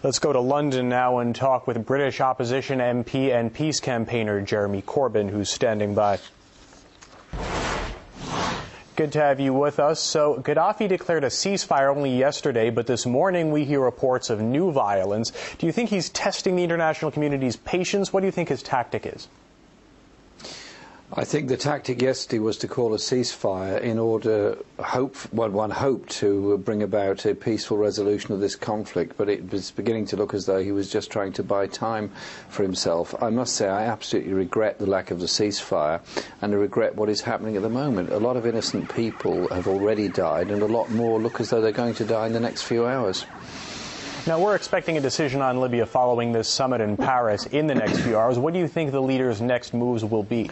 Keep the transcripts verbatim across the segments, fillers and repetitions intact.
Let's go to London now and talk with British opposition M P and peace campaigner Jeremy Corbyn, who's standing by. Good to have you with us. So Gaddafi declared a ceasefire only yesterday, but this morning we hear reports of new violence. Do you think he's testing the international community's patience? What do you think his tactic is? I think the tactic yesterday was to call a ceasefire in order, hope, well, one hoped to bring about a peaceful resolution of this conflict, but it was beginning to look as though he was just trying to buy time for himself. I must say I absolutely regret the lack of the ceasefire, and I regret what is happening at the moment. A lot of innocent people have already died, and a lot more look as though they're going to die in the next few hours. Now, we're expecting a decision on Libya following this summit in Paris in the next few hours. What do you think the leaders' next moves will be?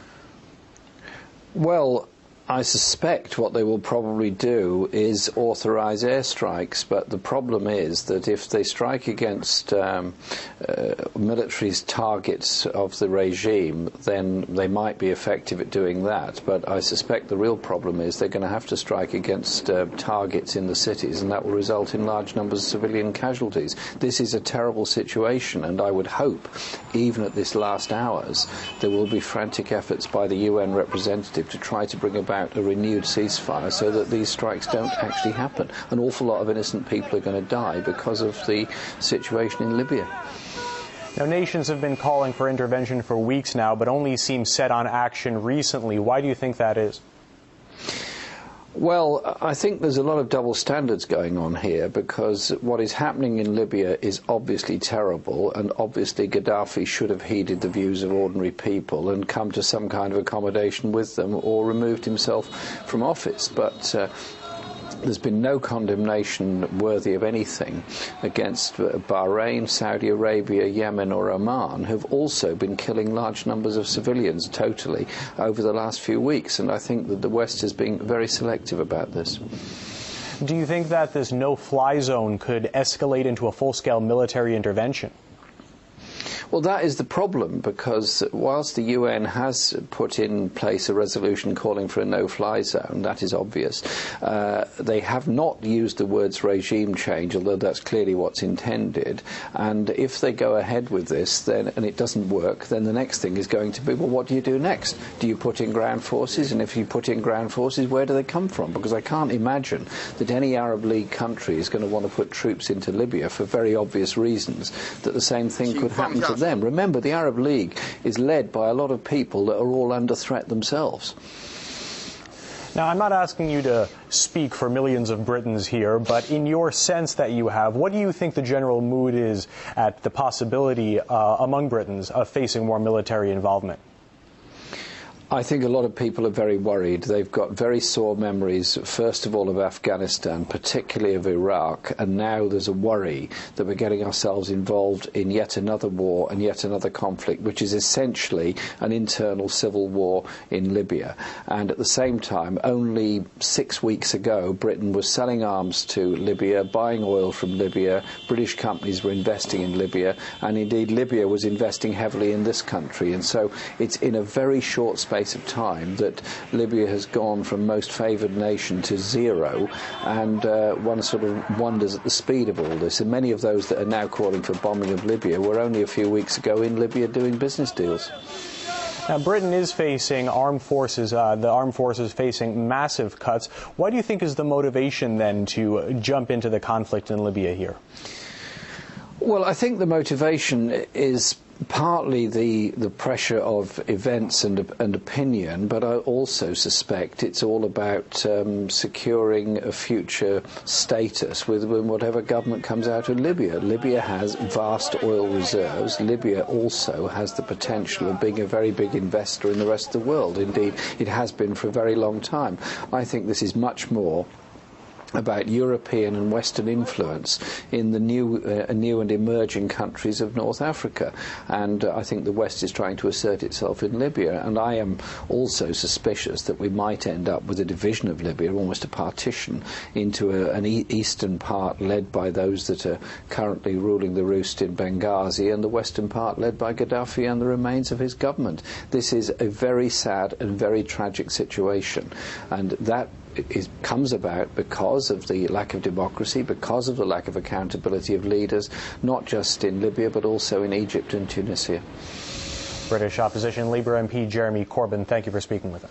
Well, I suspect what they will probably do is authorise airstrikes, but the problem is that if they strike against um, uh, military targets of the regime, then they might be effective at doing that. But I suspect the real problem is they're going to have to strike against uh, targets in the cities, and that will result in large numbers of civilian casualties. This is a terrible situation, and I would hope, even at this last hours, there will be frantic efforts by the U N representative to try to bring about a renewed ceasefire so that these strikes don't actually happen. An awful lot of innocent people are going to die because of the situation in Libya. Now, nations have been calling for intervention for weeks now, but only seem set on action recently. Why do you think that is? Well, I think there's a lot of double standards going on here, because what is happening in Libya is obviously terrible, and obviously Gaddafi should have heeded the views of ordinary people and come to some kind of accommodation with them or removed himself from office. But uh, there's been no condemnation worthy of anything against Bahrain, Saudi Arabia, Yemen or Oman, who've also been killing large numbers of civilians totally over the last few weeks. And I think that the West is being very selective about this. Do you think that this no-fly zone could escalate into a full-scale military intervention? Well, that is the problem, because whilst the U N has put in place a resolution calling for a no-fly zone, that is obvious, uh, they have not used the words regime change, although that's clearly what's intended. And if they go ahead with this, then, and it doesn't work, then the next thing is going to be, well, what do you do next? Do you put in ground forces? And if you put in ground forces, where do they come from? Because I can't imagine that any Arab League country is going to want to put troops into Libya for very obvious reasons, that the same thing could happen to them. Remember, the Arab League is led by a lot of people that are all under threat themselves. Now, I'm not asking you to speak for millions of Britons here, but in your sense that you have, what do you think the general mood is at the possibility uh, among Britons of facing more military involvement? I think a lot of people are very worried. They've got very sore memories, first of all, of Afghanistan, particularly of Iraq, and now there's a worry that we're getting ourselves involved in yet another war and yet another conflict, which is essentially an internal civil war in Libya. And at the same time, only six weeks ago, Britain was selling arms to Libya, buying oil from Libya, British companies were investing in Libya, and indeed Libya was investing heavily in this country. And so it's in a very short space of time that Libya has gone from most favoured nation to zero, and uh, one sort of wonders at the speed of all this. And many of those that are now calling for bombing of Libya were only a few weeks ago in Libya doing business deals. Now, Britain is facing armed forces, uh, the armed forces facing massive cuts. Why do you think is the motivation then to jump into the conflict in Libya here? Well, I think the motivation is partly the the pressure of events and and opinion, but I also suspect it's all about um, securing a future status with, with whatever government comes out of Libya. Libya has vast oil reserves. Libya also has the potential of being a very big investor in the rest of the world. Indeed, it has been for a very long time. I think this is much more about European and Western influence in the new, uh, new and emerging countries of North Africa. And uh, I think the West is trying to assert itself in Libya. And I am also suspicious that we might end up with a division of Libya, almost a partition, into a, an e eastern part led by those that are currently ruling the roost in Benghazi, and the western part led by Gaddafi and the remains of his government. This is a very sad and very tragic situation. And that is, comes about because of the lack of democracy, because of the lack of accountability of leaders, not just in Libya but also in Egypt and Tunisia. British opposition Labour M P Jeremy Corbyn, thank you for speaking with us.